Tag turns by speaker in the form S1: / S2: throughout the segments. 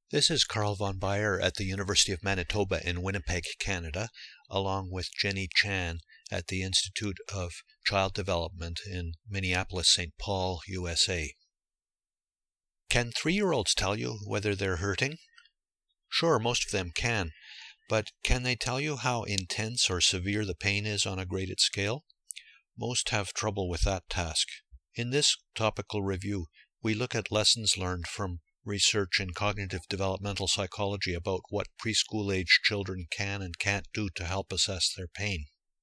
S1: This is Carl von Baer at the University of Manitoba in Winnipeg, Canada, along with Jenny Chan at the Institute of Child Development in Minneapolis, St. Paul, USA. Can 3-year-olds tell you whether they're hurting? Sure, most of them can, but can they tell you how intense or severe the pain is on a graded scale? Most have trouble with that task. In this topical review, we look at lessons learned from research in cognitive developmental psychology about what preschool-age children can and can't do to help assess their pain.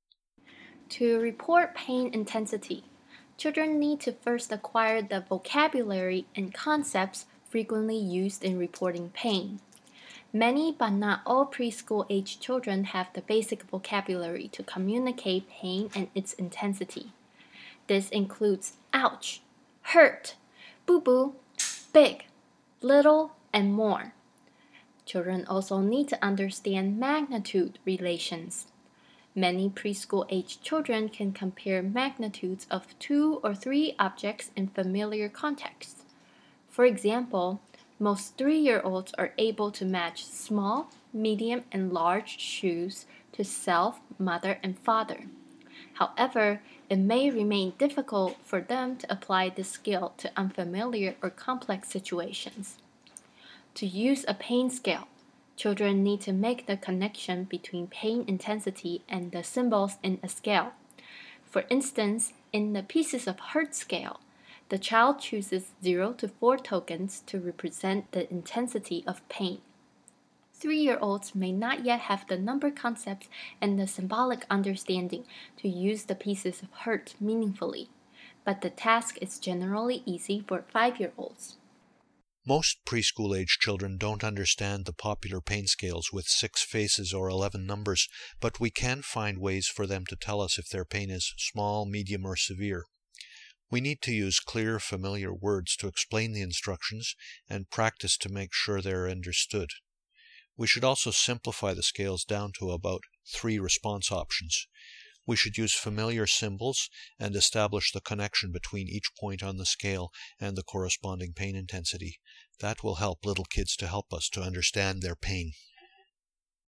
S2: To report pain intensity, children need to first acquire the vocabulary and concepts frequently used in reporting pain. Many but not all preschool-age children have the basic vocabulary to communicate pain and its intensity. This includes ouch, hurt, boo-boo, big, little, and more. Children also need to understand magnitude relations. Many preschool-age children can compare magnitudes of 2 or 3 objects in familiar contexts. For example, most 3-year-olds are able to match small, medium, and large shoes to self, mother, and father. However, it may remain difficult for them to apply this skill to unfamiliar or complex situations. To use a pain scale, children need to make the connection between pain intensity and the symbols in a scale. For instance, in the Pieces of Hurt scale, the child chooses 0 to 4 tokens to represent the intensity of pain. 3-year-olds may not yet have the number concepts and the symbolic understanding to use the pieces of hurt meaningfully, but the task is generally easy for 5-year-olds.
S1: Most preschool-age children don't understand the popular pain scales with 6 faces or 11 numbers, but we can find ways for them to tell us if their pain is small, medium, or severe. We need to use clear, familiar words to explain the instructions and practice to make sure they're understood. We should also simplify the scales down to about 3 response options. We should use familiar symbols and establish the connection between each point on the scale and the corresponding pain intensity. That will help little kids to help us to understand their pain.